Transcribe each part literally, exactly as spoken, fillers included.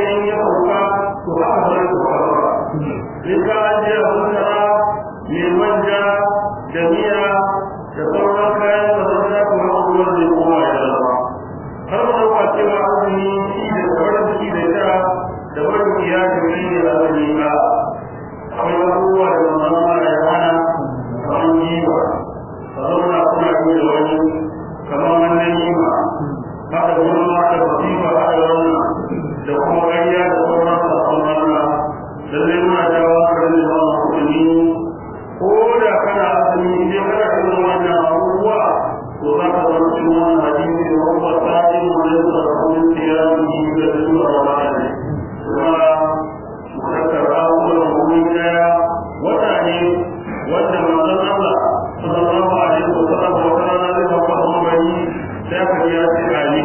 in ya sauka to haka zai sauka in ka ajiye masara mai manja da miya da sauran kayan da zai ta kuma ruwan zai koma ya zama har ma dauka cewa azumi shi da farin ciki da sha da barin iyali ne da azumi ba akwai abubuwa da mamma ya hana kamar yiwa ka zauna kuna yi da wani kamar wannan yiwa haka gulma da basifa haka wannan da kuma ƙarya da sauran sassan Allah lallai muna jawo hankalin da ba musulmi ko da kana azumi idan kana irin wannan abubuwa to za ka zama cikin wannan hadisi da wanda sa'in wanda ya zama cikin tiyami da zuwa ramadan kuma mukaddar abubuwan wuri daya wata ne wanda manzon Allah sallallahu alaihi wa sallam wata rana zai kafa mabari sai aka ji ya ce amin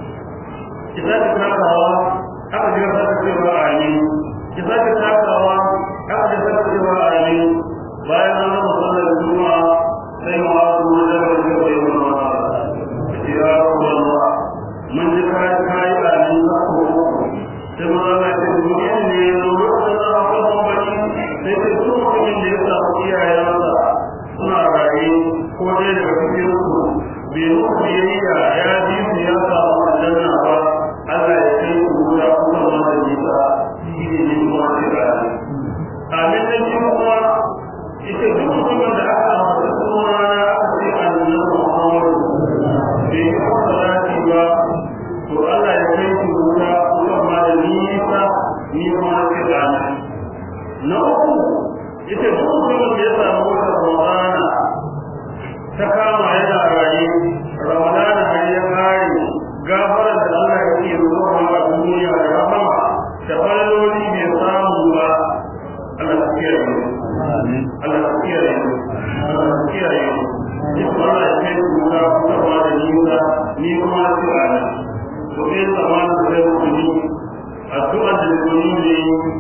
idan ka takawa aka ji ya ce ba amin idan ka takawa aka ji ya ce ba amin bayan an zama sallar juma'a sai ma'azu na jabar da bai yi wa ya rawa mun ji kai kai amin na ko sai mun zama ce duniya ne lokacin da aka fara baki sai ce su mutumin da ya samu iyayensa suna raye ko dai daga cikin su bai muku biyayya ya ji su ya samu aljanna ba Allah ya kai ku guda kuma wanda nisa shi ne ne kuma sai raye amin da shi kuma ita duk mutumin da aka amsa suna na aka ce annabi Muhammad bai yi salati ba to Allah ya kai ku guda kuma da nisa ni kuma sai raye na uku ita duk mutumin da ya samu wata ramadana ta kama yana raye ramadana har ya kare gafarar da Allah ya ke ruwa a duniya da rahama da falaloli bai samu ba Allah ya kiyaye Allah ya kiyaye Allah ya kiyaye ni Allah ya kai ruwa kuma da nisa ni kuma sai ana to sai zaman da zai kuni addu'a da kuni ne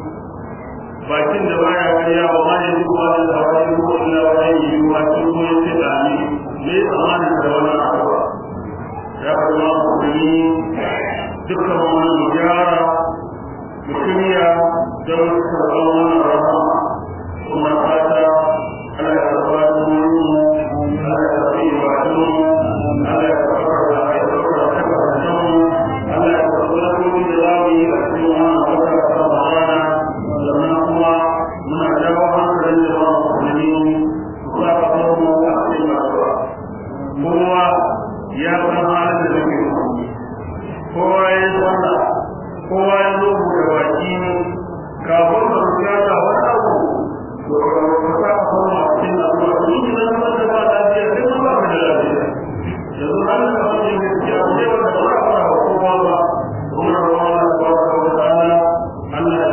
bakin da baya kariya ba ma ne kuma da tawari ko illa wani yiwuwa cikin kuma yace da ni ne zamani da wannan abuwa ya kuma kuni dukkan wannan mujara mutuniya da wannan wannan rahama kuma fata Allah ya tabbata mu Allah ya tabbata mu Allah ya tabbata Allah ya tabbata Allah ya tabbata mu da zamu yi a cikin wannan wata sannan kuma muna jawo hankalin da ba musulmi za ka kawo mu a cikin rayuwa kowa ya san halin da take kowa ya tsalla kowa ya zo da baki kafin ka bukata wani abu to ka sa ka kawo a cikin rayuwa to shi ne zama da ba lafiya sai mun ba ka da lafiya yanzu halin da wani ne ke a ce wanda ba za a fara kowa ba kuma da wani da ba ka wata Allah Allah ya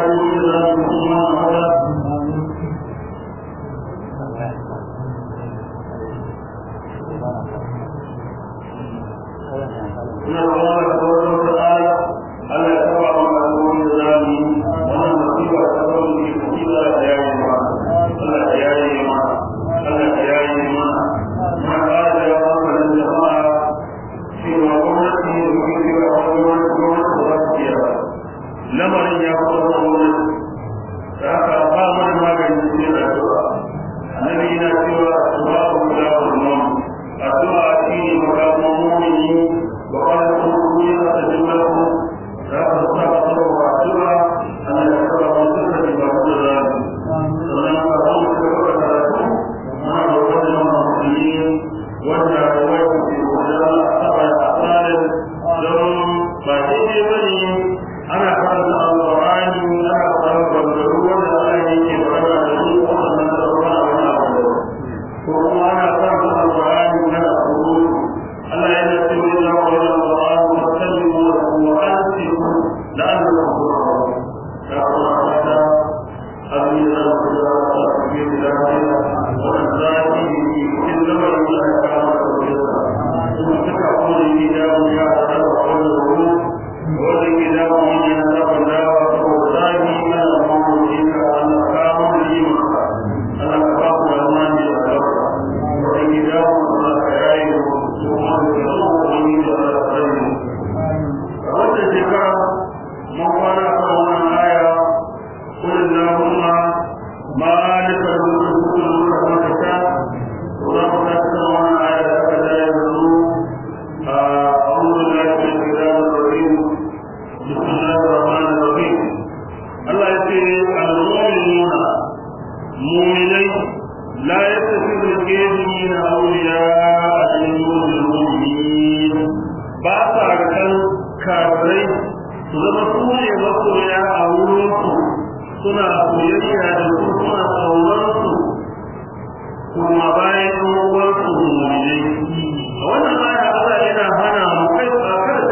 lamarin ya fara wannan da aka ba mana magani cikin addu'a annabi yana cewa babu da wannan addu'a shi ne makamin mu'mini wa qala qulu ya tajallahu da aka saba da addu'a ana da fara wannan da ba da sannan ka ba mu da karatu ma da wannan mu'mini wanda wai ke da saba asalin don ba dai bane ana karanta alqur'ani ana karanta ruwan da Allah yake fara da shi wannan da ruwan Allah ko kuma ana karanta alqur'ani ana ruwa Allah yana cewa لا يتخذ الكافرين أولياء من دون المؤمنين بعد أن كافرين سلم سوري وسوريا أولوكم سنة سوريا سنة أولوكم ثم باين أولوكم مؤمنين وأنا ما يقول إلى هنا مكيف أكثر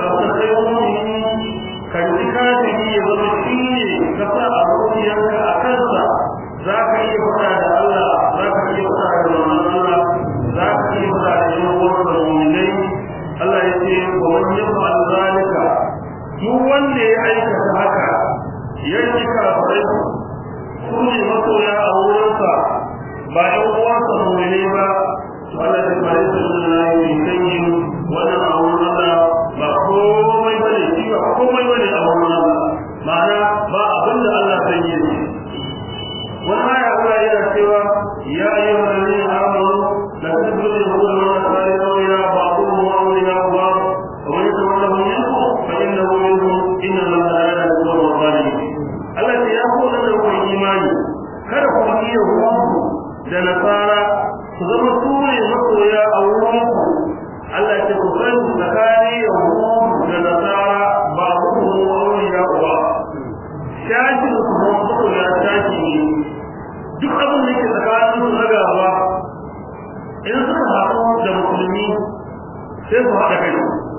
kan ji kafiri ya zama shi ne ka sa a zuciyarka a kansa za ka iya fada da Allah za ka iya fada da wannan Allah za ka iya fada da yan uwan mu'minai Allah ya ce wa man yaf'al zalika duk wanda ya aikata haka yanki kafirai su ne masoya a wurinsa ba yan uwansa mu'minai ba Allah ya bari da Allah ya yi wannan a wurin Allah ba komai bane shi ba komai bane a wurin Allah ma'ana ba abin da Allah zai yi wannan aya Allah yana cewa ya ayyuhal ladina amanu la tattabi'u al-huda wa la ya ba'dhum awliya ba'd wa man yatawallahu minkum fa innahu minhum inna Allaha la yuhibbu al-zalimin Allah ya kula da ku imani kada ku yi yahudu da nasara su zama sune masoya a wurin ku Allah ya ku san zakari yahudu da nasara ba ku awliya ba shaji ku mu ya shaji duk abin da yake tsakanin su na gaba in suka haɗu da musulmi sai su haɗa kai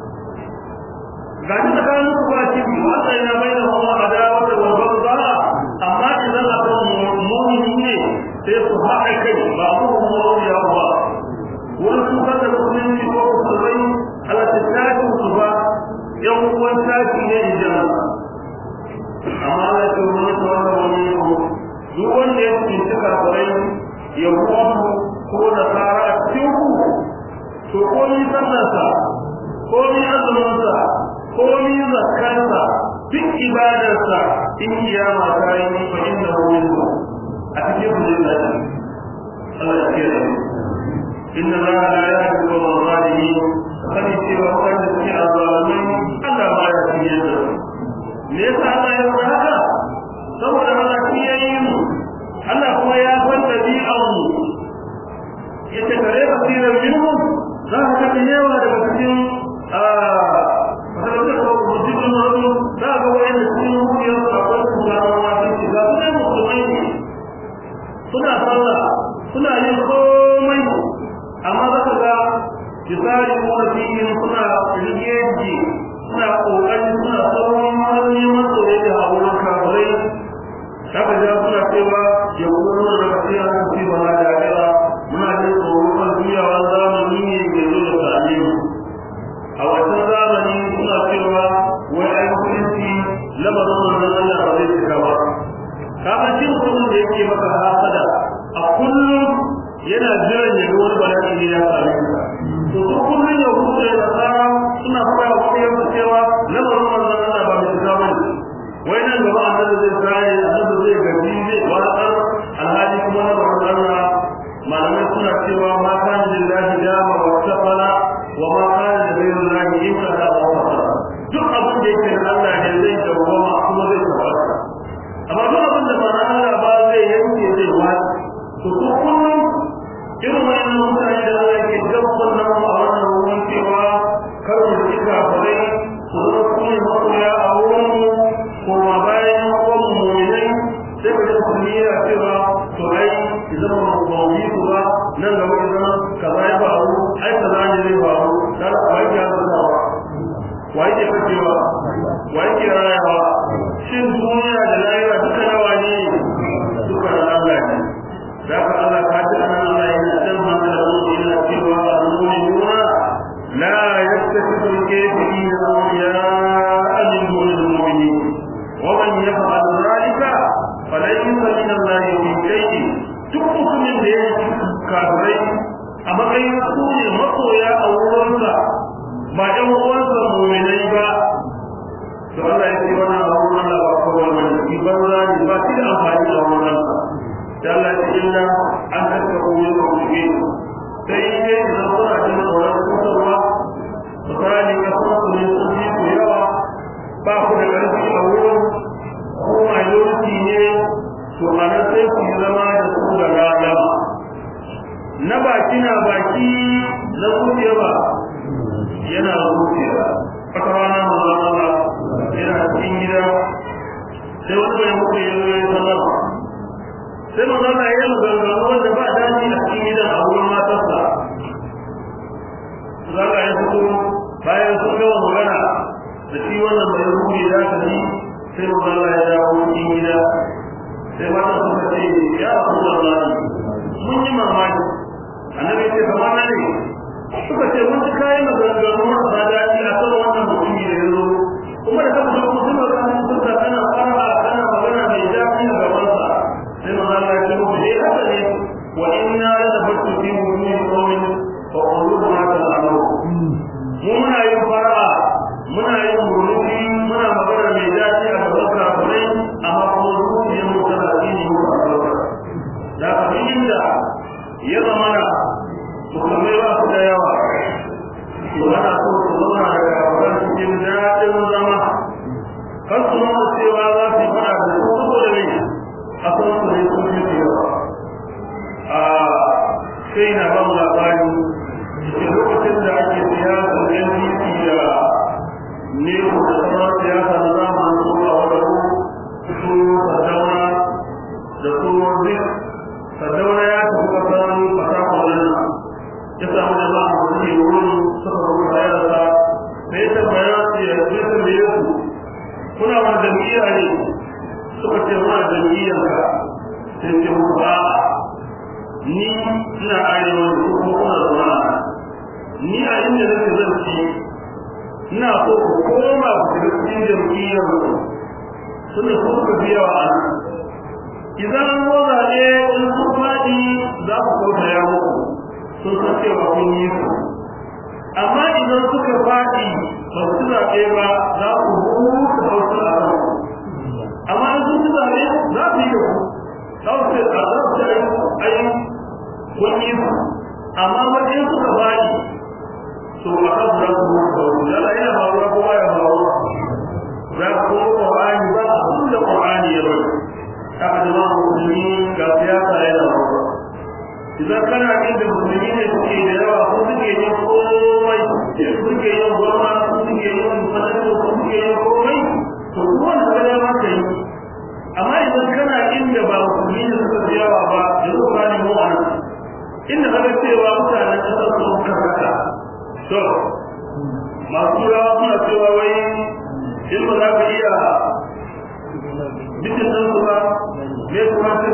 ga shi tsakanin su ba ci biyu a tsaye na bai da kuma adawa da babban ba amma idan abin mummuni ne sai su haɗa kai ba ku kuma awliya ba wurin su kada musulunci ko musulmai ala tashin su ba yan uwan tashi ne idan amma Allah ya wani tsawon wani duk wanda ya cinci kafirai yahudu ko nasara a cikin ku to komi sallarsa komi azuminsa komi zakkarsa duk ibadarsa in kiyama ta yi fa inna hu a cikin kullum Allah ya kiyaye inna allaha la yahdi al-zalimin kani cewa wanda suke azalimin Allah ba ya kiyaye su me yasa Allah ya faɗa haka saboda Allah kiyaye mu Allah kuma ya san dabi'an mu yace kare basiran minhum za ka ga yawa daga cikin a masalaka ko mutum ne za ga wani cikin ruhiyar sa ko kuma wani cikin ga su musulmai ne suna sallah suna yin komai amma za ka ga misali wani suna rigeji suna kokari suna sauran wani masoyi da hawan kafirai haka da suna cewa ya kuma da kasiya da ci ba da dara muna da tsoro kan duniya zamani ne ke zo da tsani a wannan zamani suna cewa wai ai mutunci lamarin wannan Allah ba zai cika ba kaga cin kullun da yake maka hasada a kullum yana jiran ya ga wani bala'i ne ya same ka to duk kullun ya huce da tsara suna fara koyar da cewa lamarin wannan Allah ba mai cika ba wai nan gaba annabi zai tsaya annabi zai gaji zai warar alhali kuma na barin Allah malamai suna cewa ma kana lillahi dama wa tafala wa ma kana lillahi inna wa tafala duk abin da yake Allah ne zai dawama kuma zai tabbata amma duk abin da ba Allah ba zai yanke zai wani to ko kullum irin wannan mutane da Allah yake gaban nan a wannan wurin cewa kar mu tsika bare su zo kuma masoya a wurin kuma bayan kuma mu'minai sai ka ji ya cewa to ai idan mu bawi ku ba nan gaba idan kaza ya faru ai kaza ne zai faru dan wai ya zama wai ke cewa wai ke rayawa shin duniya da lahira duka nawa ne duka Allah ne da ka Allah ka ji Allah yana dan hankali yana cewa al-mu'minuna la yattakhidhu al-kafirina awliya'a min duni al-mu'minin ومن يفعل ذلك فليس من الله في شيء duk mutumin da ya yi kafirai a matsayin su ne masoya a wurinsa ba ɗan uwansa mu'minai ba to Allah ya ce wannan a wurin Allah ba kawai wani shi banza ne ba shi da amfani a wurin sa da Allah ya ce illa an tattaka wurin da kuke sai ne idan kuna jin tsoron kusurwa misali ka kuma su ne sun yi ku yawa ba ku da ƙarfi a wurin ko minority ne to a nan sai ku zama da su da rana na baki na baki na zuciya ba yana zuciya wata rana mazana yana cikin gida sai wani bai mutu ya zo ya sallama sai mazana ya yi maganganu wanda ba daji a cikin gidan a wurin matarsa za ka yi fito bayan sun gama magana da shi wannan bai rufe za ka ji sai mazana ya dawo cikin gida sai mata suka ce ya rasu da zani mun yi mamaki annabi ce kamar na ne suka ce mun ji kayan maganganu marasa daɗi a kan wannan mutumi da ya zo kuma da kama da mutum da kan mutunta kana fara kana magana mai daɗi a gabansa sai maza Allah ya ce muku eh haka ne wa inna la nabtu fi wujuhi qawmin fa qulubuhum ma ta'lamu mu muna yin fara muna yin murmushi muna magana mai daɗi a gaban kafirai amma kuma zuciyar mu tana tsini mu a gaban da ka inda ya zamana musulmai ba su da yawa to ana so su zauna da kafiran cikin daɗin zama kan su nuna cewa za su yi fada da su saboda mai a san su ne sun fi yawa a sai na ba mu labari cikin lokacin da ake siyasa N D P da NECO da sauran siyasa na zamanin su a wadatu su Sardauna da su Zik Sardauna ya tafi kasar fasahar nan ya samu da ba a wani wurin suka rubuta yarda sai ta bayan su ya ce ta da yasu kuna wani jam'iyya ne suka ce muna jam'iyyar ka sai ce mu ba ni ina arewa da kuma kuna zuwa ni a inda nake zan ci ina so ku koma ku shiga cikin jam'iyyar ku suna so ku biya wa ana idan an zo zaɓe in sun faɗi za ku kauta ya muku sun san cewa kun yi su amma idan suka faɗi ba su zaɓe ba za ku huta hausa a kan amma in sun ci zaɓe za su yi da ku za su ce a za su ce ai kun yi su amma wajen suka faɗi to a kan za su huta hausa yana yana faruwa ko ba ya faruwa za ku kuma ƙwa'ani ba abin da ƙwa'ani ya bari haka jama'a musulmi ga siyasa yana faruwa idan kana inda musulmi ne suke da yawa ko suke yin komai suke yin gwamna ko suke yin sanarwa ko suke yin komai to kuma da kada ma ka yi amma idan kana inda ba musulmi ne suka fi yawa ba yanzu ba ne mu a nan inda kaga cewa mutanen ƙasar sun karkata to masu rawa suna cewa wai in ba za ka iya bitin ɗansu ba me kuma to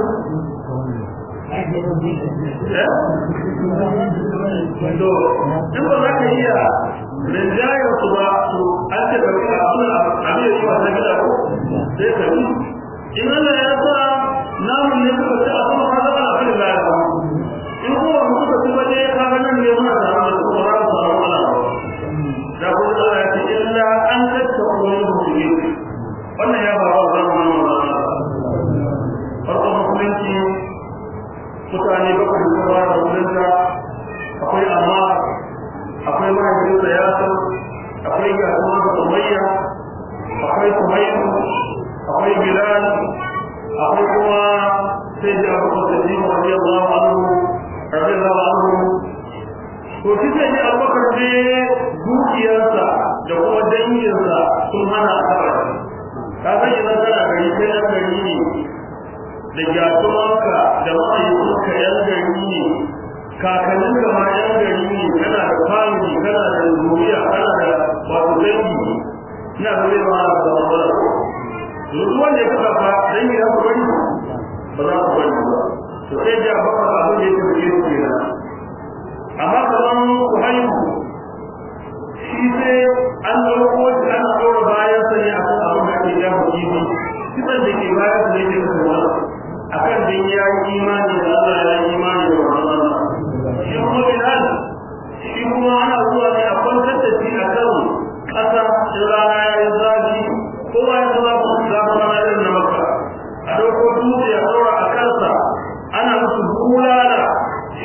in ba za ka iya rinjayar su ba su an ce ka rika suna abin da yi wata gida ko sai ka yi in Allah ya sa namun ne suka ce a sama ka zama abin da ya ba in kuma mu suka ci waje ka ga nan ne muna tare da su ba za su samu ala da kuma Allah ya ce illa an tattaka wani musulmi wannan ya ba wa zamanin wannan farkon musulunci mutane bakwai da kuma da wurinta akwai amma akwai mahaifinsa ya san akwai gasuwa da umayya akwai suhaibu akwai bilal akwai kuma sai da abu da jima radiyallahu anhu radiyallahu anhu to shi sai da abubakar ne dukiyarsa da kuma danginsa sun hana a taɓa ka san idan kana gari sai na gari ne da gyatumanka da mahaifinka yan gari ne kakannin da ma yan gari ne kana da family kana da zuriya kana da wato dangi ina da zai ma da matsala duk wanda ya kasa fa dangi za ku bari ba za ku bari ba to sai da baka abin da yake da yake kenan amma kaman ku haihu shi sai an dauko shi an dora bayan sa ne akan abin da ake ya mutu kisan da ke bayan sa ne da kuma akan din ya yi imani da Allah ya yi imani da wannan shi kuma bilal shi kuma ana zuwa ne a kwantar da shi a kan ƙasa da rana ya yi zafi kowa ya zuwa ku zafi rana irin na maka a ɗauko dutse a ɗaura a kansa ana musu bulala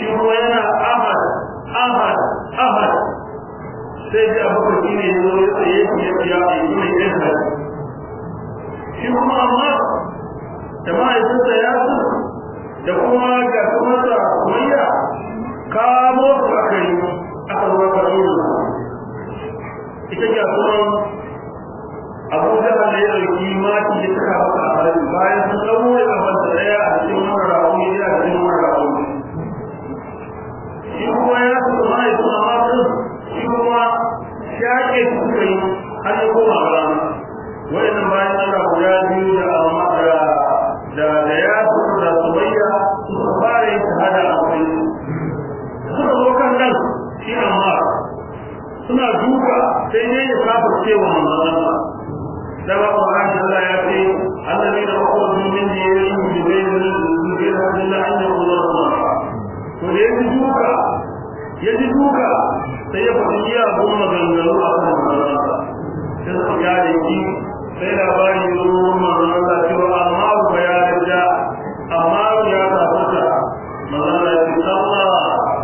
sai dai ya kafirce wa manzon Allah da ba Qur'ani Allah ya ce alladheena ukhrijuu min diyarihim bi ghayri al-haqqi illa an yaqulu Allah to da yaji duka yaji duka sai ya faɗi iya gun maganganu a kan manzon Allah sai su yare ki sai labari ya zo manzon Allah cewa amma ba ya rija amma ya kafirta manzon Allah ya ce Allah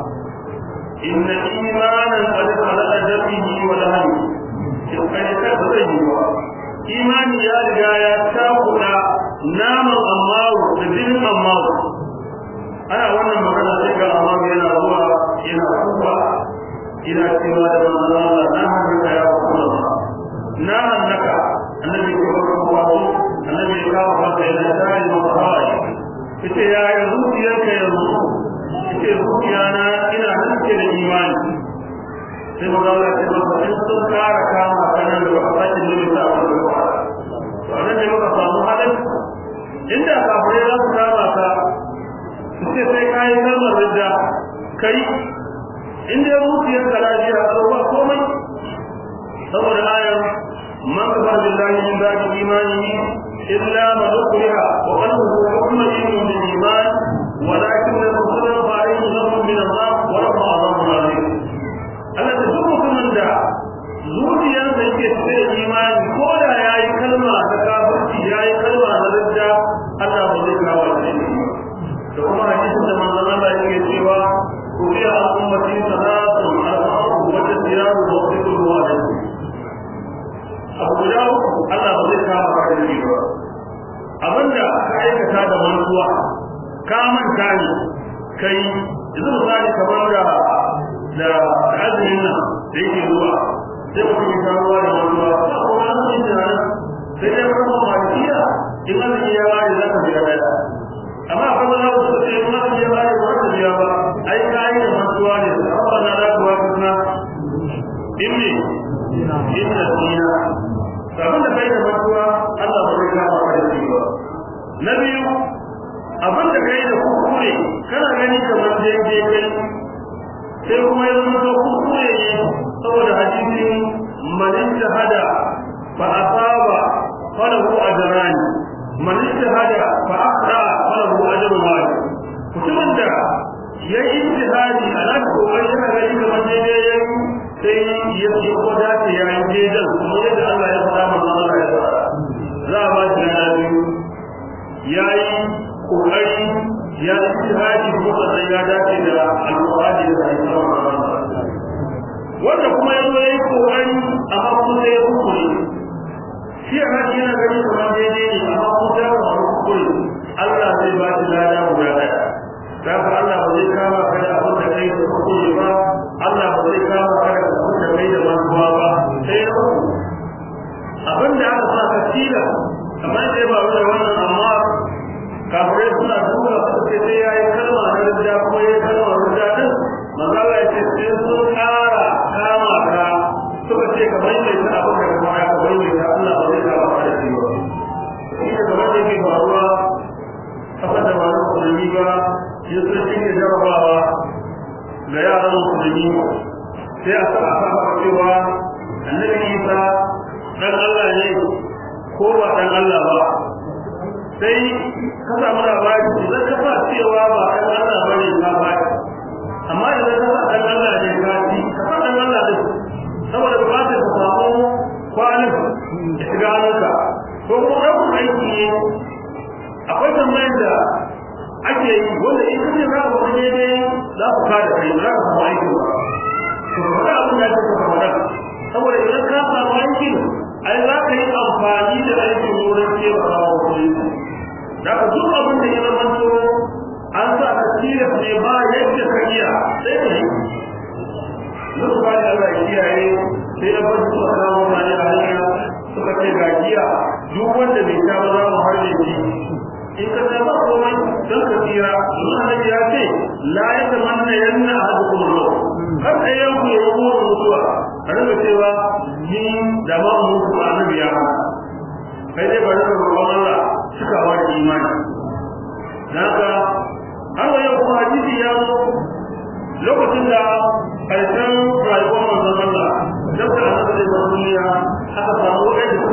inna imanan qad khalaqa dabihi wa lahmi kai ka zai imani ya riga ya takuda naman amma da jinin amma ana wannan magana sai ga amma yana zuwa yana kuka ina cewa da manzon Allah na hannunka ya Allah na hannaka annabi ko kuma annabi ya kawo maka ila dai mafai yace ya zuciyarka yanzu yace zuciyana ina hanke da imani sai manzon Allah ya ce in sun kara kama kanan da ba ta da ta to anan ne muka samu halin inda kafirai za su kama ka sai sai kai kalmar ridda kai inda zuciyar ka lafiya a ba komai saboda ayar man kafara billahi min ba'di imanihi illa man ukriha wa qalbuhu mutma'innun bil iman walakin al-muslimu alayhi dhanbun min Allah wa lahu 'adhabun 'azim Allah ta duk mutumin da zuciyarsa yake cike da imani ko da yayi kalma da kafirci yayi kalma da ridda Allah ba zai kawo shi da kuma hadisin da manzon Allah yake cewa كفي عن أمتي ثلاث أربعة وتسيار ووقت الوالد أبو جاو الله بذلك كما قال abinda ka aikata da mantuwa ka manta ne kai idan misali kamar da da azumin nan da yake zuwa sai mutum ya kawo ruwa da mantuwa ko wani sun jira sai dai kuma malikiya in azumi ya bari za ka biya daya amma kuma za ku ce in azumi ya bari ba ka biya ba ai kai da mantuwa ne amma na da kuwa kuma inni inna dina abin da kai da mantuwa Allah ba zai kama ka da shi ba na biyu abin da kai da kuskure kana gani kamar daidai kai sai kuma ya zama to kuskure ne saboda hadisin man shahada fa asaba falahu ajran man shahada fa aqra falahu ajrun wahid mutumin da yayi ijtihadi ala kokari yana gani kamar daidai yayi sai ya yi koda ta yayin daidai kuma yadda Allah ya faɗa mana Allah ya faɗa za a ba shi na biyu yayi kokari ya ijtihadi kuma sai ya dace da alqur'ani da hadisi wanda kuma yazo yayi kokari amma kuma sai ya kuskure shi a haka yana gani kamar daidai ne amma kuma sai ya kuskure Allah zai ba shi lada guda daya da fa Allah ba zai kama ka da abin da kai da kuskure ba Allah ba zai kama ka da abin da kai da mantuwa ba sai ya abin da aka sa ka tila kamar dai ba da wannan amma kafirai suna duba su ce sai ya yi kalma na rija kuma ya yi kalma rija din manzala ya ce sai sun ƙara kama ka suka ce ka maimaita abin da kuma ya ka maimaita Allah ba zai kama ka da shi ba shi da kamar da yake faruwa kasar da ba na musulmi ba ya sun shi ne jarabawa ga yaran musulmi sai a sa a saba cewa annabi Isa dan Allah ne ko ba dan Allah ba sai ka samu labari idan ka fa cewa ba dan Allah bane ka ba amma idan ka fa dan Allah ne ka ci ka fa dan Allah ne saboda ba ta samu kwalin da shiga hannunka ko kuma rabin aiki ne akwai tambayar da ake yi wanda in kace za ka wani daidai za ku kare kai za ka samu aiki ba to ba abin da ake so ka saboda idan ka samu aiki ai za ka yi amfani da aikin wurin cewa wa kuɗi da ka duk abin da ya zama to an sa ka tilas ne ba yadda ka iya sai ka yi duk ba da Allah ya kiyaye sai ya bar su a kawo mani a hanya suka ce ga giya duk wanda bai sha ba za mu harbe shi in ka sha ba komai don ka tsira Allah ya ce la ya tamanna yanna ahadukum al-maut kar ayyan ku ya yi mutuwa a rinka cewa ni da ba mu mutu ba na biya kai dai bari ka roƙon Allah suka ba da imani daga har yau kuma hadisi ya zo lokacin da karshen rayuwar manzon Allah da ta annabi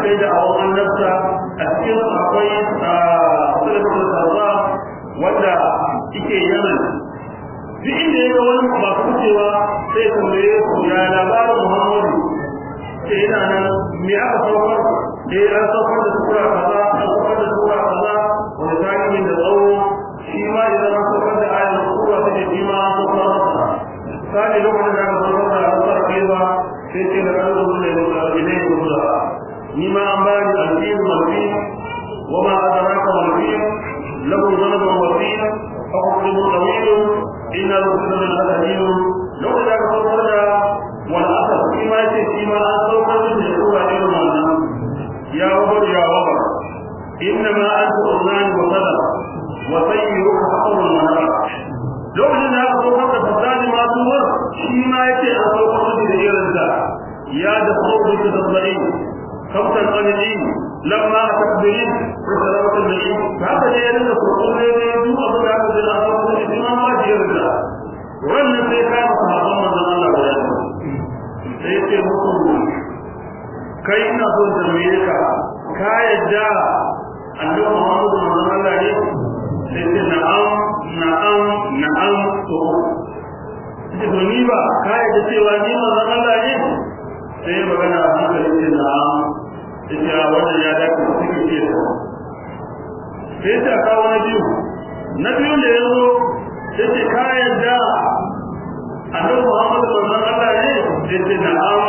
suka yi da awon annabta a cikin akwai sulhul sarra wanda yake yaman duk inda ya ga wani masu wucewa sai tambaye su ya labarin Muhammadu sai yana nan me aka saukar eh an saukar da sura kaza an saukar da sura kaza wanda tarihin da tsawo shi ma idan an saukar da ayar sura take shi ma an saukar masa sai lokacin da aka saukar da sura kaiwa sai ce da kallo da ilai da ni ma an bani alfin malfin wa ma adraka malfin lahu zanabun wafin فقل طويل إن الرسل من الأدين لو ذاك فقرنا والأسف فيما يتي فيما أنصوك من يقول عليهم عنه يا وبر يا وبر إنما أنت أذنان وصدر وسيرك حقر المنار لو ذاك فقرنا فساد ما تور فيما يتي أنصوك من يقول يا دخول بتدبرين خمسا قليلين لما تكبرين رسالة النعيم فهذا جيدا فرقون يجب أبو دعوة الأسف الإمام واجه الله وأن سيكون صحابا من الله بيانه سيكون كي نقول تنويرك كاي جاء أنه محمد من الله سيكون نعم نعم نعم سيكون نيبا كاي جاء نعم من الله سيكون نعم ita wannan ya dace cikin ce sai ta kawo na biyu na biyu da yazo sai ce ka yarda annabi Muhammad sallallahu alaihi wasallam ne sai na'am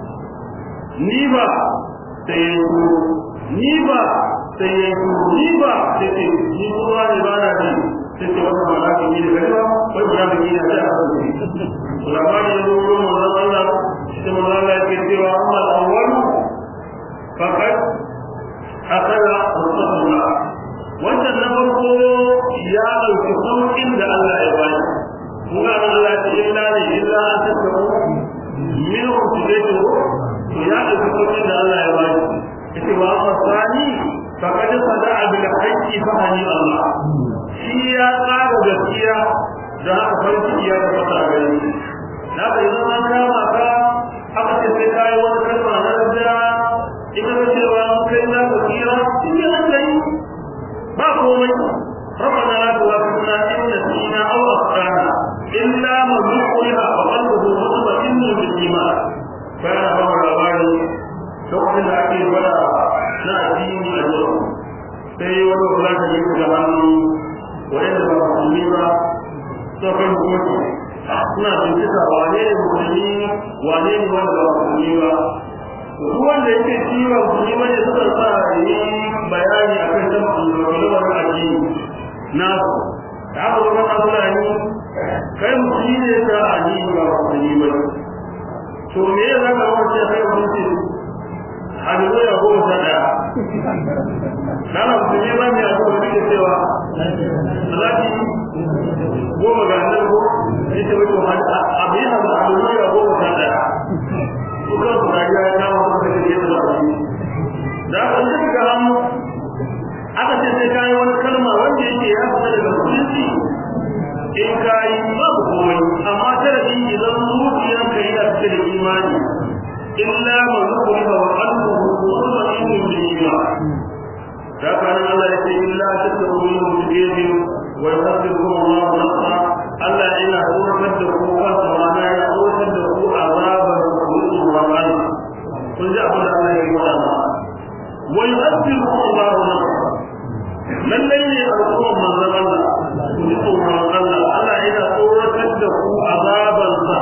ni ba sai ni ba sai ni ba sai ni kuma ne ba na ji sai ce wannan malaka ne da gaba wai ba da ni da ta ulama ne zo ruwan Allah sai Allah ya ce cewa amma al-awwal فقد أخذ رسول الله وأنت النبرك يا الكفر عند الله يباني وقال الله إلا إلا أن تتبعوا منه تجده يا الكفر عند الله يباني اتباع الثاني فقد صدع بالحج فهني الله هي قال بكيا ذهب فرق يا تفتح بني لا إذا ما كان أخذ الزكاة والكلمة نرجع ina da cewa kai na basira shi ne kai ba komai rabbana la tuwaffina in nasina aw akhtana illa man yuqina wa qalbuhu mutma'innun bil iman kana ba labari lokacin da ake fara na addini a yau sai wani kula da yake da hannu wanda ba musulmi ba to kai mutum suna bincika wane ne musulmi wane ne wanda ba musulmi ba wanda yake ciwon kuma wanda suka sa yi bayani akan tabbatar da addini na da aka zo kan Fulani kai musulmi ne ka addini ba musulmi ba to me ya zaka wace kai musulmi hadiru ya go ta da kana musulmi ba ne a ko da cewa salati goma ga nan ko ita wato abin da hadiru ya go ta da kuka kuma ya kawo maka da yadda za a yi da aka yi ga hannu aka ce sai kayi wani kalma wanda yake ya fita daga musulunci in kayi babu komai amma tarafi idan zuciyarka yana cike da imani illa man zukura wa qalbuhu mutma'innun bil iman da kana Allah ya ce illa tattaqullaha bi yadihi wa yuhibbukum Allahu nafsa Allah yana horar da ku kansa mana ya horar da ku azaban Ramadan kun ji abin da Allah ya yi wa wa yuhibbukum Allahu nafsa lallai ne al'umma manzon Allah ku ji tsoron Allah Allah yana horar da ku azaban sa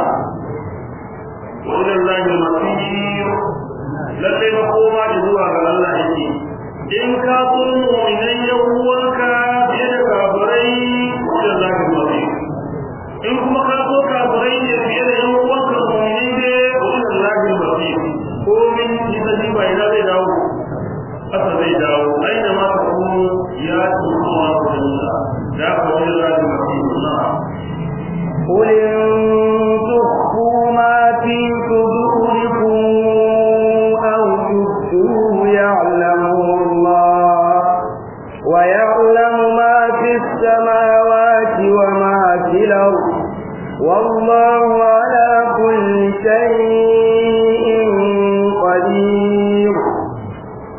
wa ila Allahi al-masir lallai ba kowa da zuwa ga Allah yake in ka kun mu'minai yawanka biye da kafirai da zaka mafi in kuma ka so kafirai ne biye da yawanka mu'minai ne da Allahi mafi ko min ita ji bai da zai dawo asa zai dawo aina ma ka kuma ya tuhu ma ku da ka ji Allahi mafi Allah قل إن تخفوا ما في صدوركم أو تخفوه يعلمه الله ويعلم ما في السماوات وما في الأرض والله على كل شيء قدير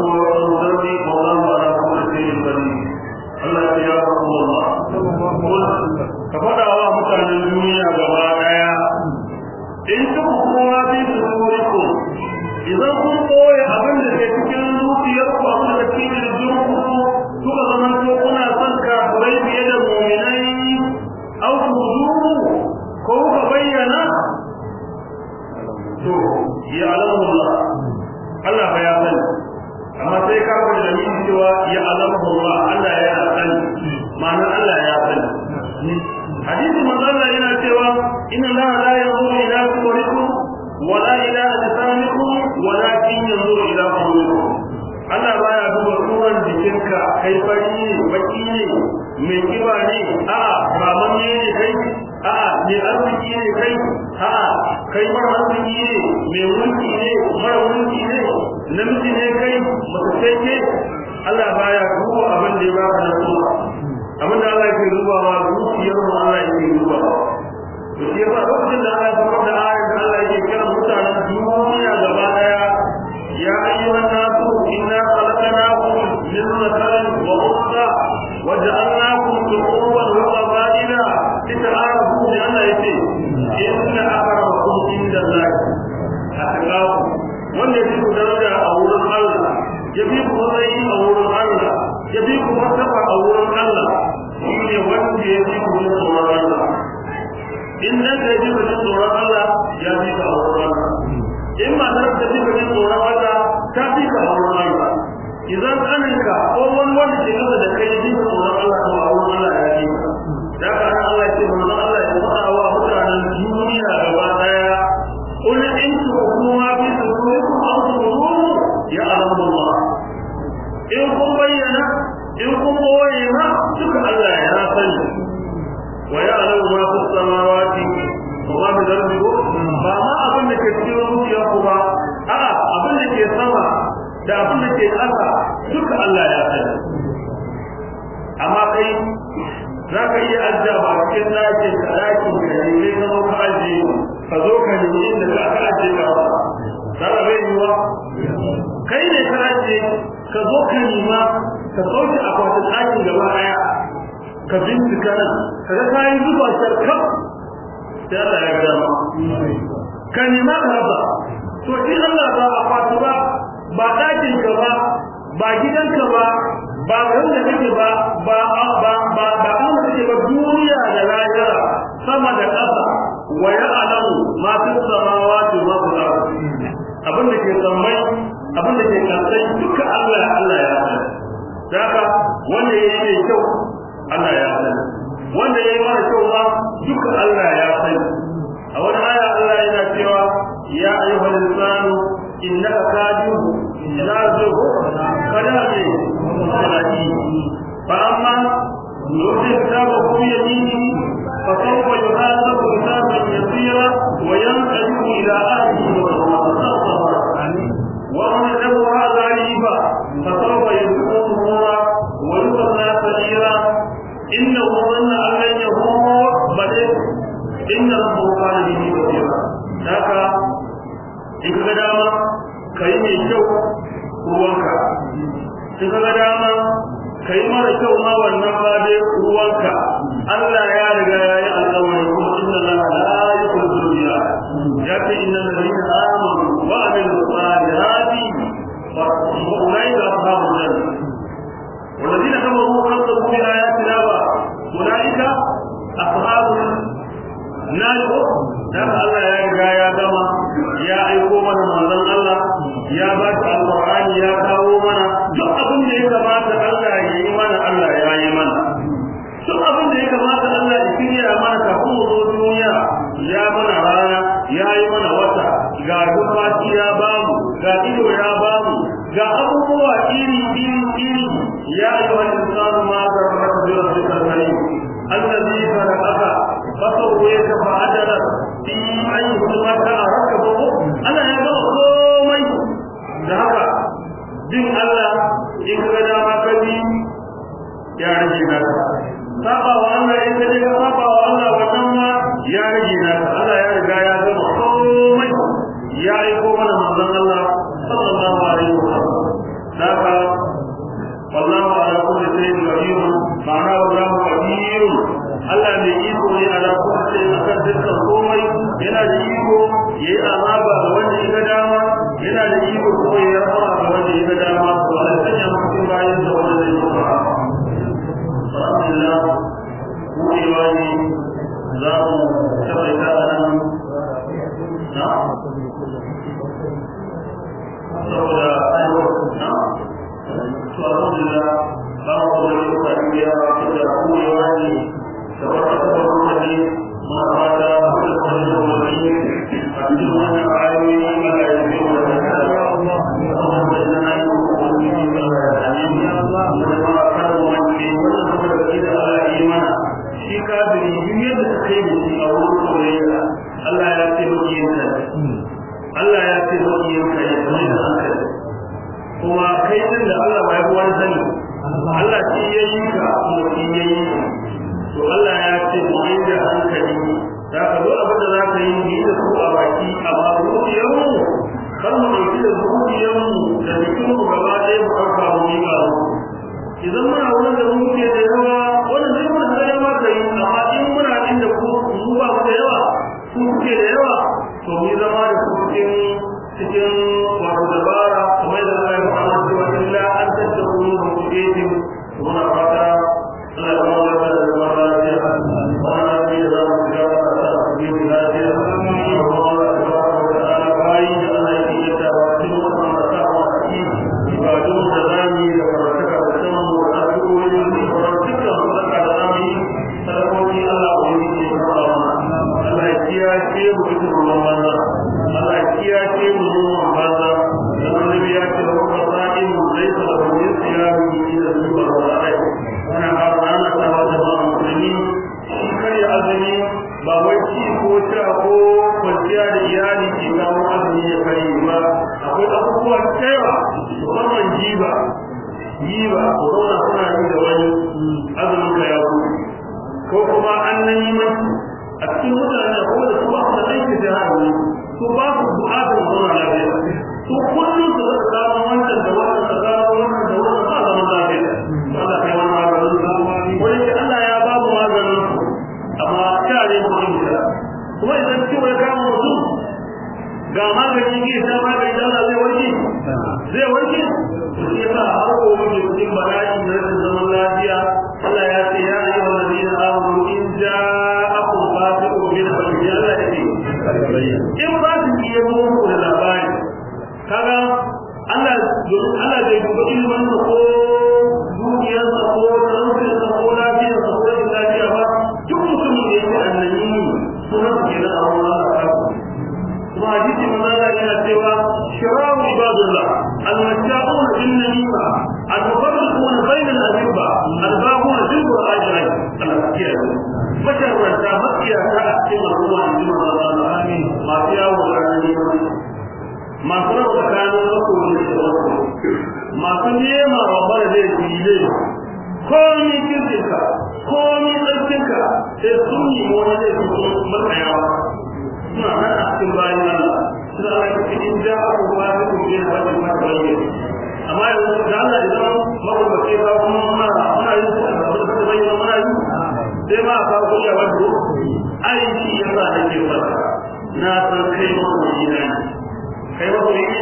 ذرني والله على كل شيء قدير الله يا رسول الله كفدا الله mutanen duniya gaba daya in kuka kuma bi suriku idan kun koyi abin da ke cikin zuciyarku abin da ke cikin zuciyarku kuka zaman to kuna son ka bai biye da mu'minai au tuzu ko ka bayyana to ya alamu Allah Allah ba ya sani amma sai ka ga da ni cewa ya alamu Allah Allah ya sani ma'ana Allah ya sani hadisi manzo Allah yana cewa inna Allah la yanzuru ila suwarikum wala ila ajsamikum walakin yanzuru ila qulubikum Allah baya duba suran jikinka kai fari baki ne mai kiba ne a'a baban ne kai a'a ne arziki ne kai a'a kai mara arziki ne mai mulki ne mara mulki ne namiji ne kai mace ce Allah baya duba abin da ya baka na sura abin da Allah yake dubawa zuciyar mu Allah yake dubawa to shi yasa lokacin da Allah ya fara da ayat da Allah yake kira mutanen duniya gaba daya ya ayyuhan nasu inna khalaqnakum min dhakarin wa untha wa ja'alnakum shu'uban wa qabaila lita'arafu li Allah yake inna akramakum indallahi atqakum wanda yake daraja a wurin Allah yafi ku matsayi a wurin Allah yafi ku martaba a wurin Allah shine wanda yake ku tsoron Allah in nan da yake ku tsoron Allah ya fi ka wurin Allah in ma da yake ku tsoron Allah ta fi ka wurin Allah idan kaninka ko wani wanda ke gaba da kai yake tsoron Allah ko wurin Allah ya fi da ka Allah ya ce manzo Allah ya fara wa mutanen duniya gaba daya qul in tu'minu bi sudurikum aw tu'minu ya Allah in kun bayyana in kun boye ma duka Allah ya sani wa ya'lamu ma fis samawati wa ma fil ardi ba ma abin da ke cikin zuciyar ku ba a'a abin da ke sama da abin da ke ƙasa duka Allah ya sani amma kai zaka iya ajja ba cikin ɗakin ka ɗakin ka ne kai ka zo ka aje ka zo ka nemi inda za ka aje ka ba za ka bai yiwa kai ne ka aje ka zo ka nima ka sauke akwatin ɗakin gaba ɗaya ka bincika nan ka ga kayan zuba sharkaf sai Allah ya gama ka nima ka rasa to shi Allah ba akwati ba ba ɗakin ka ba ba gidanka ba ba garin da kake ba ba ba ba ba kan da kake ba duniya da lahira sama da ƙasa wa ya'lamu ma fi samawati wa fil ardi abin da ke sammai abin da ke kasai duka Allah Allah ya sani daga wanda yayi mai kyau Allah ya sani wanda yayi mara kyau ma duka Allah ya sani a wani aya Allah yana cewa ya ayyuhal insanu innaka kadihun ila zuhu kadami salati fa amma yuti kitabahu yamini fa sawfa yuhasabu hisaban yasira wa yanqalibu ila ahlihi wa ومن له هذا ريبا فسوف يكون نورا ويصلى سعيرا انه ظن ان لن يهور بل ان ربه كان به بصيرا ذاك in ka dama kai mai kyau ruwanka in ka dama kai mara kyau ma wannan ba dai ruwanka Allah ya riga ya yi alƙawari kuma inna Allah la yukhlifu al-mi'ad ya ce innal ladina amanu wa amilus salihati fa ulaika ashabul jannah والذين كفروا وكذبوا بآياتنا أولئك أصحاب النار dan Allah ya riga ya gama ya aiko mana manzon Allah ya ba shi alqur'ani ya kawo mana duk abin da ya kamata Allah ya yi mana Allah ya yi mana duk abin da ya kamata Allah ya kiriya mana kafin mu zo duniya ya mana rana ya yi mana wata ga dufaci ya bamu ga ido ya bamu ga abubuwa iri iri iri ya ayyuhal insanu ma zarraka bi rabbikal karim alladhi khalaqaka fasawwaka fa'adala fi ayyuhal makarakaba Allah ya ga komai da haka din Allah in ka da maka bi ya rage naka saba wa Allah in ka ga saba wa Allah wannan ma ya rage naka Allah ya riga ya ga komai ya aiko mana manzon Allah sallallahu alaihi wasallam da dukkan komai yana da iko yayi azaba ga wanda ya ga dama yana da iko kuma ya rahama ga wanda ya ga dama to Allah ya sanya mu cikin bayan da wanda zai yi alhamdulillah mu yi wani za mu tabbata a nan na saboda ayyuka na to alhamdulillah ba mu da lokaci ya da ku yi wani saboda saboda ne ma ba da kullu da wani a cikin wannan ayoyi Allah ya yi wa da Allah Allah ya yi wa Allah Allah ya shi kafiri duniya da take da shi a wurin soyayya Allah ya ce miki yin ta Allah ya ce miki yin ta ya kuma da hankali kuma kai din da Allah bai kuwa sani Allah shi ya yi ka kuma shi ya yi to Allah ya ce mu yi da hankali da ka zo abin da za ka yi ni da su a baki amma zuciyar mu kar mu ɗauki da zuciyar mu da jikin mu gaba ɗaya mu ɗauka mu yi ba idan muna wurin da muke da yawa wannan zai mun da yawa kai amma in muna inda ku mu ba mu da yawa ku kuke da yawa to mu zama da ku cikin cikin wato dabara kuma da Allah ya fara cewa illa an tadabbu mu cikin muna fata Allah ya fara da dabara ya wannan ne da mu ga ta cikin lafiya Allah ya fara da bai da Allah ya yi da cikin wannan da ta wa cikin ibadu da zani da baraka ya ce mu cikin ruwan banza Allah ya kiyaye mu ruwan banza dan annabi ya ce wa qur'ani mu laysa lahu yasiyamu ila zuwa wa'ai ana harana ta da musulmi shi kai azumi ba wai ci ko ta ko kwanciya da iyali ke kawo azumi ya kai ba akwai abubuwa cewa musamman jiba jiba ko zauna suna yi da wani azumin ka ya ko kuma annabi mai a cikin mutane ko da su ba su da aiki da hannu su ba su buƙatar zauna lafiya su kullum su da zama wancan da wannan da zama wannan da wannan ba zaman lafiya Allah kai wani maganin zamani wani ke Allah ya ba mu maganin amma tare mu inda kuma idan ciwo ya kama mutum ga magani ke sha magani da Allah zai warke zai warke to shi yasa har ko muke cikin bala'i da rashin zaman lafiya Allah ya ce ya ayyuhal ladina amanu in ja'akum fasiqun bil bayyinati in ba su iya muku da labari kaga Allah Allah zai duba ilmin ko dukiyar sa ko tsarin sa ko lafiyar sa ko lafiya ba duk mutumin da yake annabi sunan ke da Allah ta kuma hadisi manzo Allah yana cewa shirawu ibadullah al-majja'un bin namima al-mufarriqun bayna al-ahibba al-babun bil ajrai al-kiyah bashar wanda makiya ta cikin ruwan jima Allah amin ma fiya wa rani ma fara tsakanin wasu da masu nema wa bara da dile komi kinka komi tsarkinka sai sun yi wani da su matsayawa suna nan a cikin bayan Allah suna nan cikin ja'aru ba su kuma yin wajen matsayi amma yanzu da Allah idan mabubace ba kuma muna muna yin su a gaban da bai yi muna yi sai ma a kawo kuya wato aiki yasa nake fara na san kai mabubaci na kai mabubaci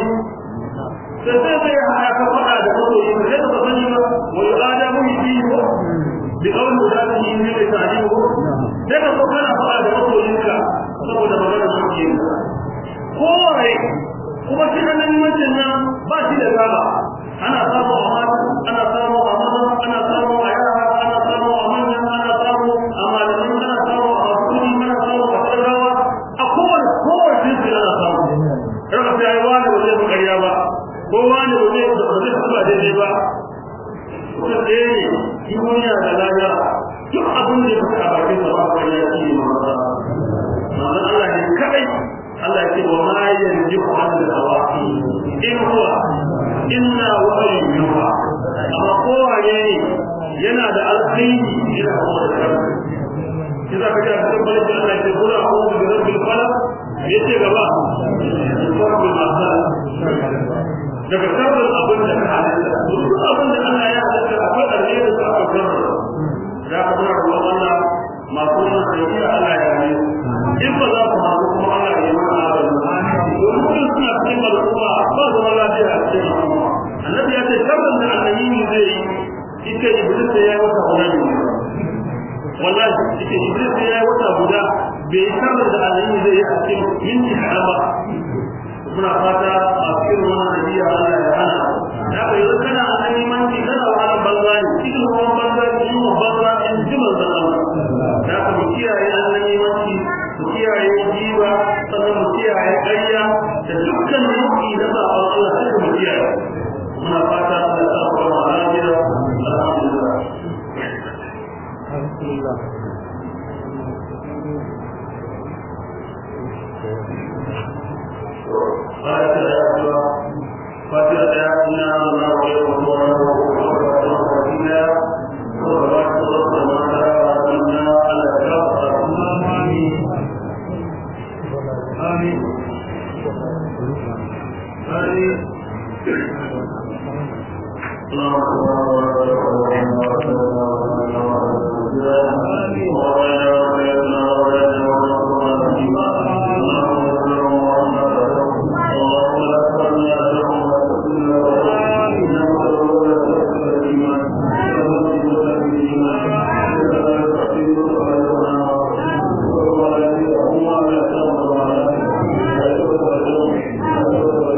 sai sai sai ya ka fada da mabubaci sai ka sani ba wa yu'ada mu yi ko bi kawai da zai yi ne da tani ko sai ka so kana fada da mabubacinka saboda magana suke kore kuma shi da nan mutum nan ba shi da gaba ana samu a mata ana samu a maza ana samu a yara ana samu a manya ana samu a malamin ana samu a makuni ana samu a tsarawa a kowane kowane jinsi ana samu raka sai ai wani wajen su karya ba ko wani wajen da ba zai ba daidai ba kusa ɗaya ne duniya da lafiya duk abin da ya fi a bakin sa ba karya shi ne maza manzon Allah ne kadai Allah ce wa ma yanjiku an hawa in huwa inna wahyu yuha amma kowa ne yana da alkhairi yana kuma da kai kisa ka ga cikin balin Allah ce kula ko bi rabbil falaq yace gaba rabbil masal daga sabon abin da ka halitta duk abin da Allah ya halitta akwai alheri da aka karanta ya ka fara Allah masu wannan sai Allah ya yi in yake iblis da ya wata guda ne wallahi yake iblis da ya wata guda bai sanar da annabi zai yi a cikin minti karama muna fata a cikin wannan nabiya Allah ya hana da bai yi kana annabi manci kana wani banza ne cikin ruwan banza ne yin banza in ji manzon Allah da ka mu kiyaye annabi manci mu kiyaye jiwa sannan mu kiyaye ƙarya da dukkan nau'i na sabon Allah sai mu kiyaye muna fata Allah ya sa mu lafiya alhamdulillah alhamdulillah بارك الله فاتحة إنا الله ويوم الله وصلاة الله على على كافة آمين آمين آمين اللهم صل على